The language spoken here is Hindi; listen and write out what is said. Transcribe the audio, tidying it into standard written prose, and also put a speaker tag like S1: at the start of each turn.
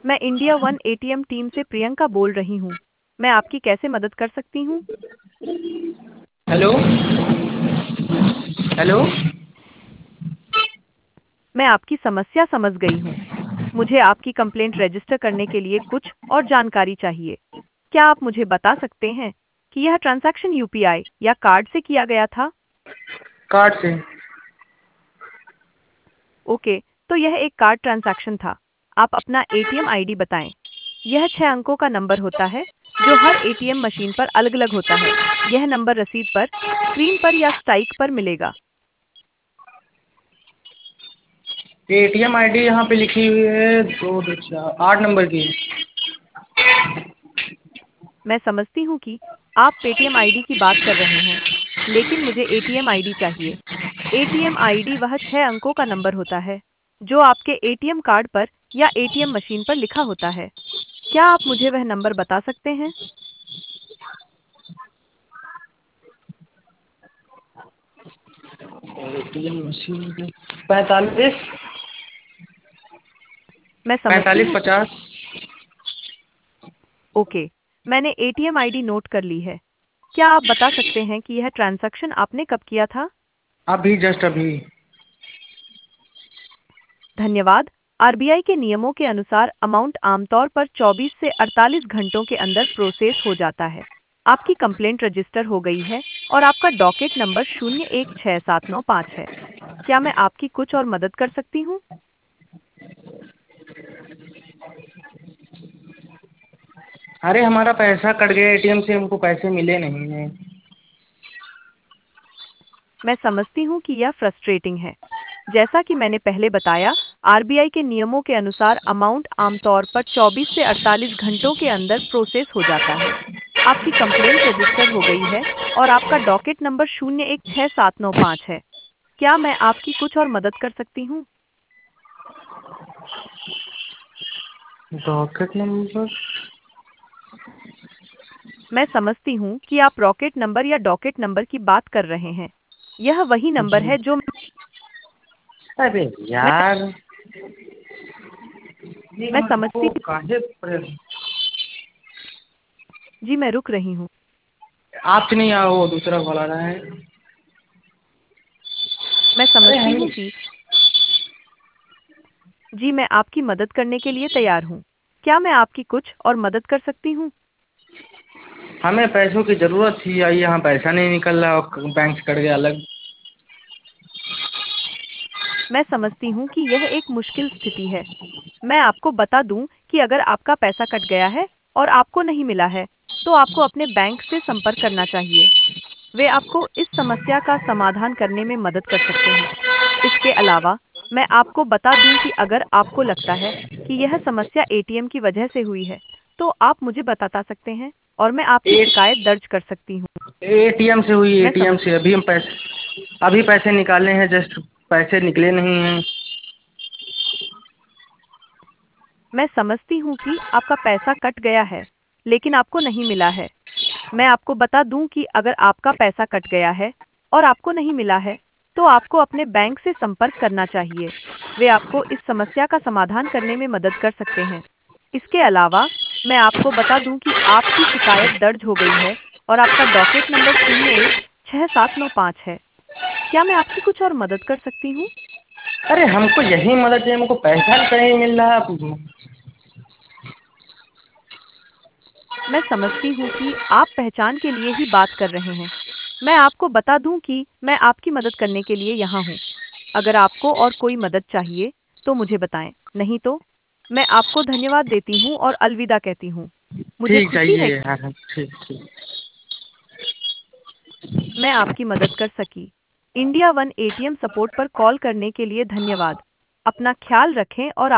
S1: मैं इंडिया वन एटीएम टीम से प्रियंका बोल रही हूँ। मैं आपकी कैसे मदद कर सकती हूँ?
S2: हेलो। हेलो।
S1: मैं आपकी समस्या समझ गई हूँ। मुझे आपकी कंप्लेंट रजिस्टर करने के लिए कुछ और जानकारी चाहिए। क्या आप मुझे बता सकते हैं कि यह ट्रांजैक्शन यूपीआई या कार्ड से किया गया था?
S2: कार्ड से।
S1: ओके, तो यह एक कार्ड ट्रांजैक्शन था। आप अपना एटीएम आईडी बताएं। यह 6 अंकों का नंबर होता है जो हर एटीएम मशीन पर अलग-अलग होता है। यह नंबर रसीद पर, स्क्रीन पर या स्ट्राइक पर मिलेगा।
S2: एटीएम आईडी यहाँ पे लिखी हुई है 2 2 4 8 नंबर की।
S1: मैं समझती हूँ कि आप पेटीएम आईडी की बात कर रहे हैं, लेकिन मुझे एटीएम आईडी चाहिए। एटीएम आईडी वह 6 अंकों का नंबर होता है जो आपके एटीएम कार्ड पर या एटीएम मशीन पर लिखा होता है। क्या आप मुझे वह नंबर बता सकते हैं?
S2: एटीएम मशीन पे 45
S1: मैं समझती
S2: पैंतालीस
S1: हूँ कि
S2: पचास
S1: ओके, मैंने एटीएम आईडी नोट कर ली है। क्या आप बता सकते हैं कि यह ट्रांजैक्शन आपने कब किया था?
S2: अभी जस्ट अभी।
S1: धन्यवाद। आरबीआई के नियमों के अनुसार अमाउंट आमतौर पर 24 से 48 घंटों के अंदर प्रोसेस हो जाता है। आपकी कंप्लेंट रजिस्टर हो गई है और आपका डॉकेट नंबर 016795 है। क्या मैं आपकी कुछ और मदद कर सकती हूँ?
S2: अरे हमारा पैसा कट गया एटीएम से, हमको पैसे मिले नहीं हैं।
S1: मैं समझती हूँ कि यह फ्रस्ट्रेटिंग है। जैसा कि मैंने पहले बताया, आरबीआई के नियमों के अनुसार अमाउंट आमतौर पर 24 से 48 घंटों के अंदर प्रोसेस हो जाता है। आपकी कंप्लेंट रजिस्टर हो गई है और आपका डॉकेट नंबर 016795 है। क्या मैं आपकी कुछ और मदद कर सकती हूँ?
S2: Docket number.
S1: मैं समझती हूँ कि आप रॉकेट नंबर या डॉकेट नंबर की बात कर रहे हैं। यह वही नंबर
S2: जी।
S1: है जो
S2: अरे
S1: मैं
S2: यार, ये
S1: मैं समझती
S2: हमको काहे
S1: जी, मैं रुक रही हूँ।
S2: आपसे नहीं आ, वो दूसरा कॉल आ रहा है।
S1: मैं
S2: अरे
S1: समझती
S2: हम
S1: हूँ कि जी, मैं आपकी मदद करने के लिए तैयार हूँ। क्या मैं आपकी कुछ और मदद कर सकती हूँ?
S2: हमें पैसों की जरूरत थी, आई यहाँ पैसा नहीं निकल रहा और बैंक से कट गया अलग।
S1: मैं समझती हूँ कि यह एक मुश्किल स्थिति है। मैं आपको बता दूँ कि अगर आपका पैसा कट गया है और आपको नहीं मिला है, तो आपको अपने बैंक से संपर्क करना चाहिए। वे आपको इस समस्या का समाधान करने में मदद कर सकते हैं। इसके अलावा, मैं आपको बता दूँ कि अगर आपको लगता है कि यह समस्या एटीएम की वजह से हुई है, तो आप मुझे बता सकते हैं और मैं आपकी
S2: ए,
S1: शिकायत दर्ज कर सकती हूँ।
S2: एटीएम से हुई,
S1: मैं
S2: एटीएम
S1: समझ
S2: से अभी पैसे निकाले हैं, जस्ट पैसे निकले नहीं हैं।
S1: मैं समझती हूँ कि आपका पैसा कट गया है, लेकिन आपको नहीं मिला है। मैं आपको बता दूं कि अगर आपका पैसा कट गया है और आपको नहीं मिला है, तो आपको अपने बैंक से संपर्क करना चाहिए। वे आपको इस समस्या का समाधान करने में मदद कर सकते हैं। इसके अलावा, मैं आपको बता दूं कि आपकी शिकायत दर्ज हो गई है और आपका डॉकेट नंबर 016795 है। क्या मैं आपकी कुछ और मदद कर सकती हूँ?
S2: अरे हमको यही मदद चाहिए, हमको पैसा नहीं मिल रहा।
S1: मैं समझती हूँ कि आप पहचान के लिए ही बात कर रहे हैं। मैं आपको बता दूं कि मैं आपकी मदद करने के लिए यहाँ हूँ। अगर आपको और कोई मदद चाहिए, तो मुझे बताएं। नहीं तो, मैं आपको धन्यवाद देती हूँ और अलविदा कहती हूँ। मुझे
S2: ठीक
S1: खुशी है
S2: चाहिए
S1: कि
S2: यार, ठीक ठीक।
S1: मैं आपकी मदद कर सकी। इंडिया वन एटीएम सपोर्ट पर कॉल करने के लिए धन्यवाद। अपना ख्याल रखें और